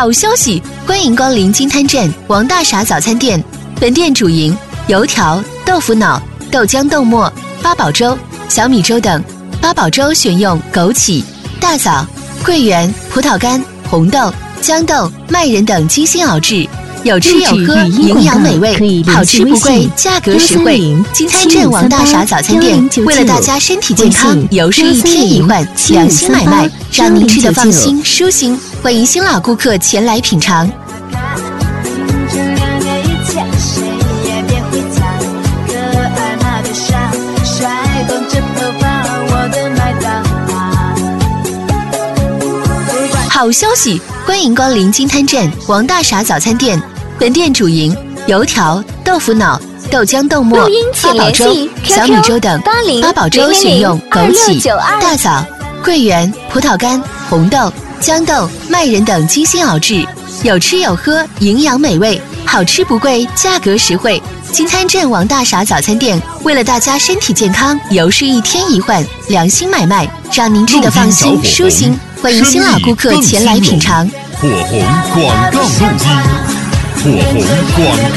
好消息！欢迎光临金滩镇王大傻早餐店，本店主营油条、豆腐脑、豆浆豆沫、八宝粥、小米粥等。八宝粥选用枸杞、大枣、桂圆、葡萄干、红豆、豇豆、麦仁等精心熬制，有吃有喝，营养美味，好吃不贵，价格实惠。金滩镇王大傻早餐店为了大家身体健康，油是一天一换，良心买卖，让您吃得放心舒心。欢迎新老顾客前来品尝。好消息！欢迎光临金滩镇王大傻早餐店，本店主营油条、豆腐脑、豆浆豆沫、八宝粥、小米粥等。八宝粥选用枸杞、大枣、桂圆、葡萄干、红豆、豇豆、麦仁等精心熬制，有吃有喝，营养美味，好吃不贵，价格实惠。金滩镇王大傻早餐店为了大家身体健康，油是一天一换，良心买卖，让您吃得放心舒心。欢迎新老顾客前来品尝。 火红广告录音，火红广